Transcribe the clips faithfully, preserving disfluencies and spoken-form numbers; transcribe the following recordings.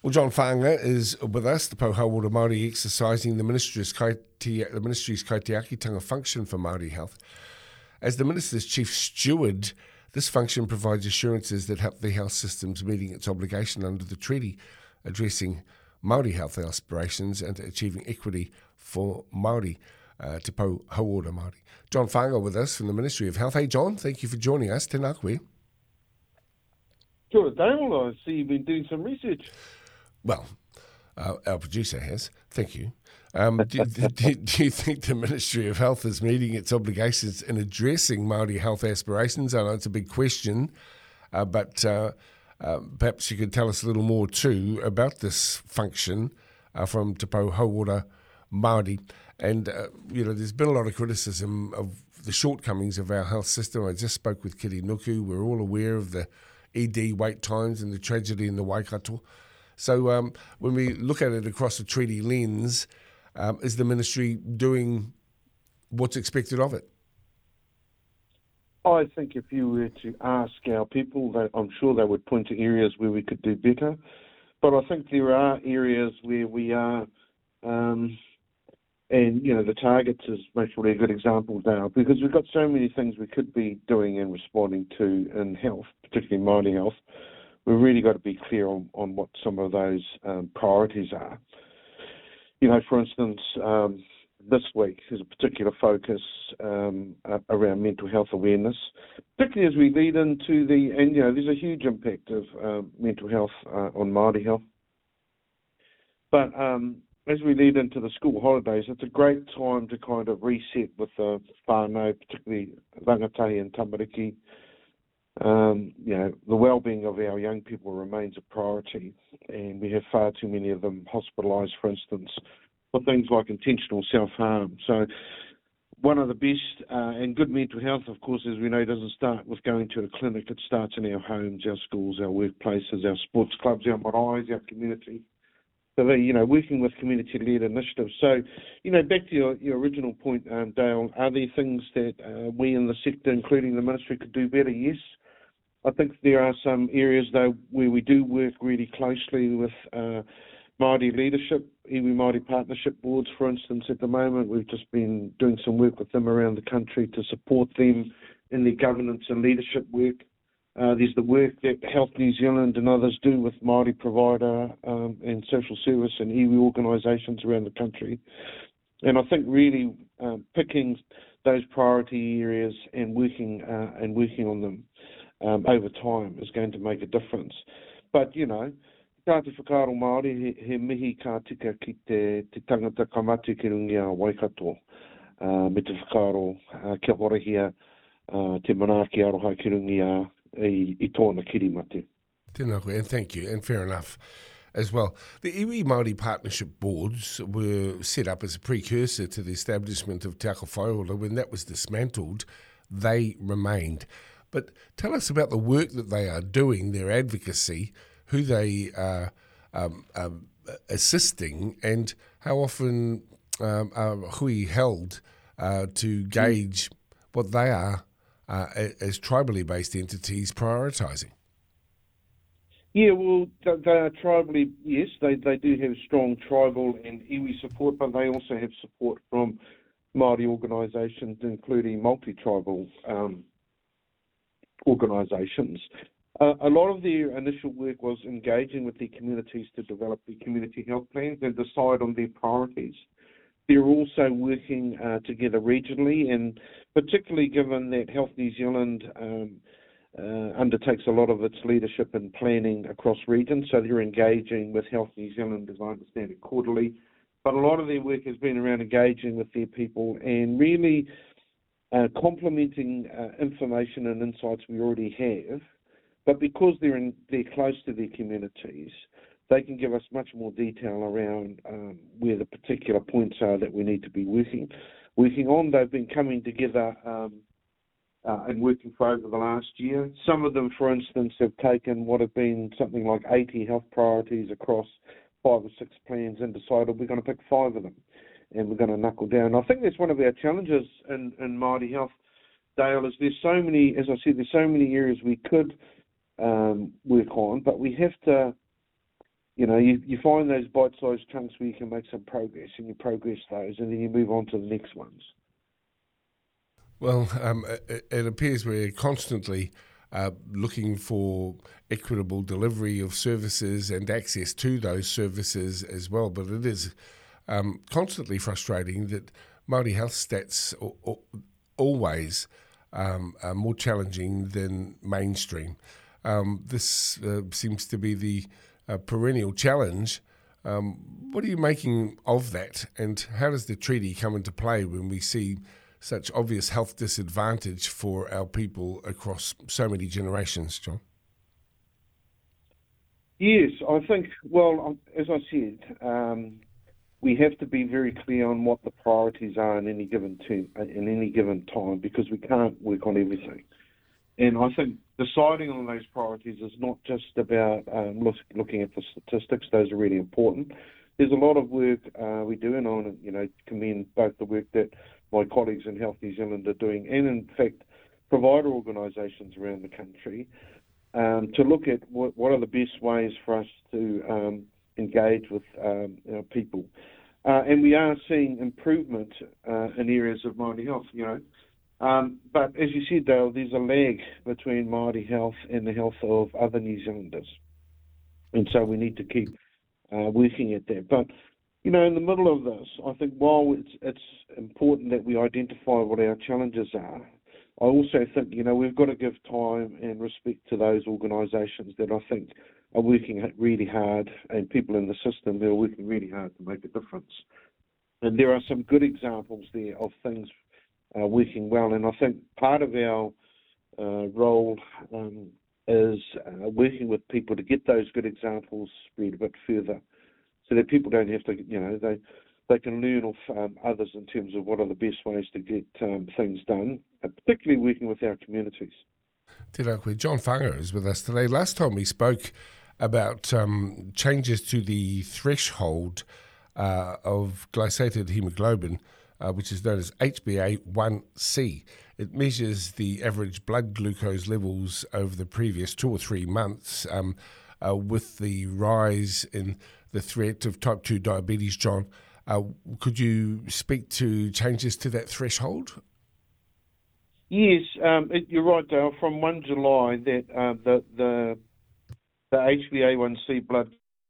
Well, John Whanga is with us, the Pohawara Māori exercising the Ministry's, kaiti, the Ministry's kaitiakitanga function for Māori health. As the Minister's chief steward, this function provides assurances that help the health systems meeting its obligation under the treaty, addressing Māori health aspirations and achieving equity for Māori, uh, Te Pohawara Māori. John Whanga with us from the Ministry of Health. Hey, John, thank you for joining us. Tēnā koe. Sure, Dale, I see you've been doing some research. Well, uh, our producer has. Thank you. Um, do, do, do you think the Ministry of Health is meeting its obligations in addressing Māori health aspirations? I know it's a big question, uh, but uh, uh, perhaps you could tell us a little more too about this function uh, from Te Pohawara Māori. And, uh, you know, there's been a lot of criticism of the shortcomings of our health system. I just spoke with Kiri Nuku. We're all aware of the E D wait times and the tragedy in the Waikato. So um, when we look at it across a treaty lens, um, is the ministry doing what's expected of it? I think if you were to ask our people, they, I'm sure they would point to areas where we could do better. But I think there are areas where we are, um, and, you know, the targets is most probably a good example, Dale, because we've got so many things we could be doing and responding to in health, particularly Māori health. We've really got to be clear on, on what some of those um, priorities are. You know, for instance, um, this week there's a particular focus um, uh, around mental health awareness, particularly as we lead into the, and you know, there's a huge impact of uh, mental health uh, on Māori health. But um, as we lead into the school holidays, it's a great time to kind of reset with the whānau, particularly rangatahi and tamariki. Um, you know, the well-being of our young people remains a priority, and we have far too many of them hospitalised, for instance, for things like intentional self-harm. So one of the best uh, and good mental health, of course, as we know, doesn't start with going to a clinic. It starts in our homes, our schools, our workplaces, our sports clubs, our maraes, our community. So, they, you know, working with community-led initiatives. So, you know, back to your, your original point, um, Dale, are there things that uh, we in the sector, including the ministry, could do better? Yes. I think there are some areas, though, where we do work really closely with uh, Māori leadership, iwi Māori partnership boards, for instance. At the moment, we've just been doing some work with them around the country to support them in their governance and leadership work. Uh, there's the work that Health New Zealand and others do with Māori provider um, and social service and iwi organisations around the country. And I think really uh, picking those priority areas and working uh, and working on them Um, over time is going to make a difference. But, you know, kā te whakaaro Māori, he, he mihi kā tika ki te, te tangata kamatu ki rungi a Waikato, uh, me te whakaaro uh, kia horahia uh, te manaaki aroha ki rungi a i, i tōna kirimate. Tēnā koe, and thank you, and fair enough as well. The iwi Māori Partnership Boards were set up as a precursor to the establishment of Te Ako Whaiora. When that was dismantled, they remained. But tell us about the work that they are doing, their advocacy, who they are um, um, assisting, and how often um, are hui held uh, to gauge what they are uh, as tribally based entities prioritising. Yeah, well, they are tribally, yes, they, they do have strong tribal and iwi support, but they also have support from Māori organisations, including multi-tribal um organisations. Uh, a lot of their initial work was engaging with their communities to develop their community health plans and decide on their priorities. They're also working uh, together regionally, and particularly given that Health New Zealand um, uh, undertakes a lot of its leadership and planning across regions, so they're engaging with Health New Zealand, as I understand it, quarterly. But a lot of their work has been around engaging with their people and really Uh, complementing uh, information and insights we already have, but because they're in, they're close to their communities, they can give us much more detail around um, where the particular points are that we need to be working working on. They've been coming together um, uh, and working for over the last year. Some of them, for instance, have taken what have been something like eighty health priorities across five or six plans and decided we're going to pick five of them, and we're going to knuckle down. I think that's one of our challenges in, in Māori health, Dale, is there's so many, as I said, there's so many areas we could um, work on, but we have to, you know, you, you find those bite-sized chunks where you can make some progress, and you progress those, and then you move on to the next ones. Well, um, it, it appears we're constantly uh, looking for equitable delivery of services and access to those services as well, but it is um, constantly frustrating that Māori health stats o- o- always um, are more challenging than mainstream. Um, this uh, seems to be the uh, perennial challenge. Um, what are you making of that, and how does the treaty come into play when we see such obvious health disadvantage for our people across so many generations, John? Yes, I think, well, as I said, um, we have to be very clear on what the priorities are in any given term, in any given time, because we can't work on everything. And I think deciding on those priorities is not just about um, look, looking at the statistics; those are really important. There's a lot of work uh, we do, and I want to, you know, commend both the work that my colleagues in Health New Zealand are doing, and in fact, provider organisations around the country, um, to look at what, what are the best ways for us to um, engage with um, our people. Uh, and we are seeing improvement uh, in areas of Māori health, you know. Um, but as you said, Dale, there's a lag between Māori health and the health of other New Zealanders. And so we need to keep uh, working at that. But, you know, in the middle of this, I think while it's, it's important that we identify what our challenges are, I also think, you know, we've got to give time and respect to those organisations that I think are working really hard, and people in the system who are working really hard to make a difference. And there are some good examples there of things Uh, working well, and I think part of our uh, role um, is uh, working with people to get those good examples spread a bit further, so that people don't have to, you know, they they can learn off um, others in terms of what are the best ways to get um, things done, uh, particularly working with our communities. Te rā koe. John Whanga is with us today. Last time we spoke about um, changes to the threshold uh, of glycated hemoglobin, Uh, which is known as H b A one C. It measures the average blood glucose levels over the previous two or three months. Um, uh, with the rise in the threat of type two diabetes, John, uh, could you speak to changes to that threshold? Yes, um, it, you're right, Dale. From first of July, that uh, the the the H b A one C blood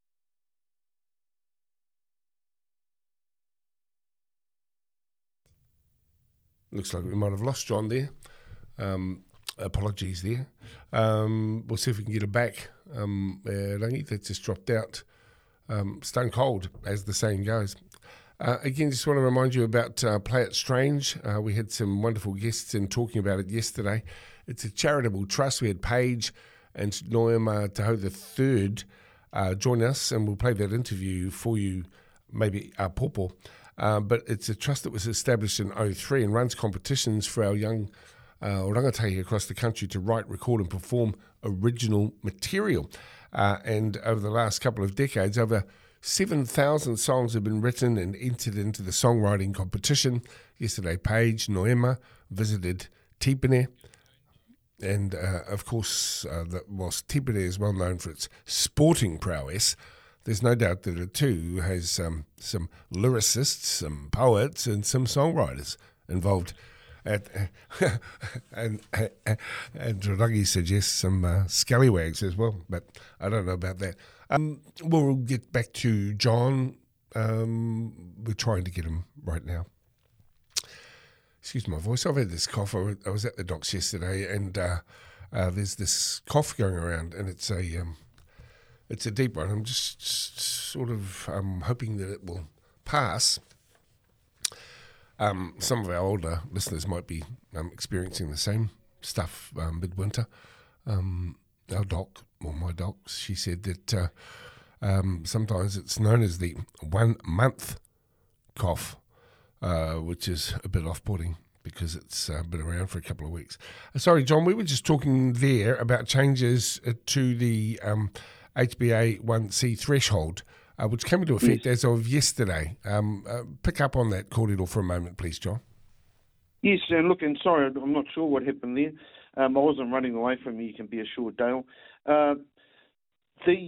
Looks like we might have lost John there. Um, apologies there. Um, we'll see if we can get it back. Um, uh, Rangi, that just dropped out. Um, stone cold, as the saying goes. Uh, again, just want to remind you about uh, Play It Strange. Uh, we had some wonderful guests in talking about it yesterday. It's a charitable trust. We had Paige and Noema Taho the third uh, join us, and we'll play that interview for you, maybe uh, Popo. Uh, but it's a trust that was established in oh three and runs competitions for our young uh, rangatahi across the country to write, record and perform original material. Uh, and over the last couple of decades, over seven thousand songs have been written and entered into the songwriting competition. Yesterday, Paige Noema visited Tipene. And, uh, of course, uh, that whilst Tipene is well known for its sporting prowess, there's no doubt that it too has um, some lyricists, some poets, and some songwriters involved. At, and and Rangi suggests some uh, scallywags as well, but I don't know about that. Um, we'll get back to John. Um, we're trying to get him right now. Excuse my voice. I've had this cough. I was at the docks yesterday, and uh, uh, there's this cough going around, and it's a um, It's a deep one. I'm just, just sort of um, hoping that it will pass. Um, some of our older listeners might be um, experiencing the same stuff um, midwinter. Um, our doc, or my doc, she said that uh, um, sometimes it's known as the one-month cough, uh, which is a bit off-putting because it's uh, been around for a couple of weeks. Uh, sorry, John, we were just talking there about changes uh, to the Um, H b A one C threshold, uh, which came into effect yes. as of yesterday. Um, uh, pick up on that corridor for a moment, please, John. Yes, and look, and sorry, I'm not sure what happened there. Um, I wasn't running away from you, you can be assured, Dale. Uh, the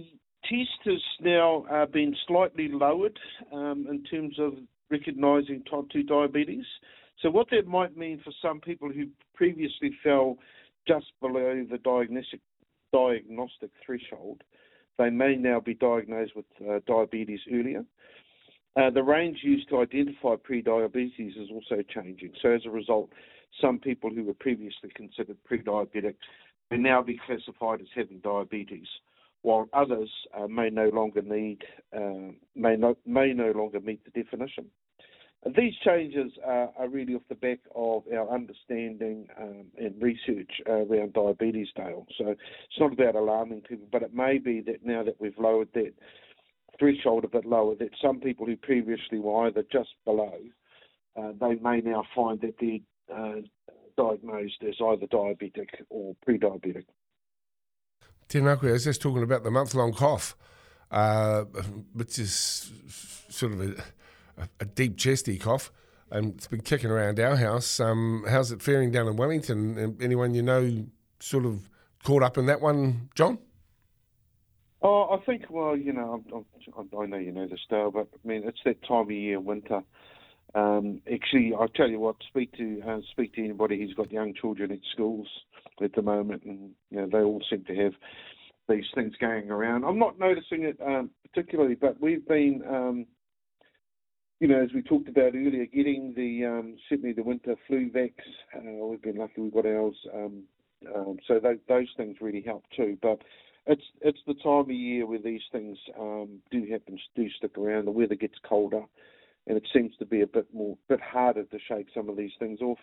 test has now uh, been slightly lowered um, in terms of recognising type two diabetes. So what that might mean for some people who previously fell just below the diagnostic diagnostic threshold, they may now be diagnosed with uh, diabetes earlier. Uh, the range used to identify pre-diabetes is also changing. So as a result, some people who were previously considered pre-diabetic may now be classified as having diabetes, while others uh, may no longer need, uh, may not may no longer meet the definition. And these changes uh, are really off the back of our understanding um, and research uh, around diabetes, Dale. So it's not about alarming people, but it may be that now that we've lowered that threshold a bit lower, that some people who previously were either just below, uh, they may now find that they're uh, diagnosed as either diabetic or pre-diabetic. Tēnā koe, I was just talking about the month-long cough, uh, which is sort of a, a deep chesty cough, and it's been kicking around our house. Um, how's it faring down in Wellington? Anyone you know sort of caught up in that one, John? Oh, I think, well, you know, I, I know you know this, Dale, but I mean, it's that time of year, winter. Um, actually, I'll tell you what, speak to uh, speak to anybody who's got young children at schools at the moment, and you know, they all seem to have these things going around. I'm not noticing it um, particularly, but we've been, um, you know, as we talked about earlier, getting the um, certainly the winter flu vax. Uh, we've been lucky; we've got ours. Um, um, so those, those things really help too. But it's it's the time of year where these things um, do happen, do stick around. The weather gets colder, and it seems to be a bit more, bit harder to shake some of these things off.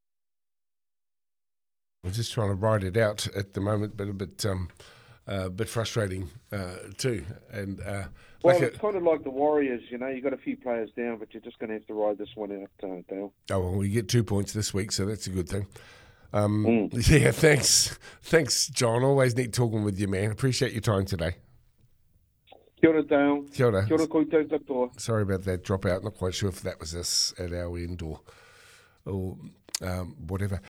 We're just trying to ride it out at the moment, but a bit, um, uh, bit frustrating uh, too. And uh, well, like it's a, kind of like the Warriors, you know. You've got a few players down, but you're just going to have to ride this one out, uh, Dale. Oh well, we get two points this week, so that's a good thing. Um, mm. Yeah, thanks, thanks, John. Always neat talking with you, man. Appreciate your time today. Kia ora, Dale. Kia ora. Kia ora koutou katoa. Sorry about that dropout. Not quite sure if that was us at our end or or um, whatever.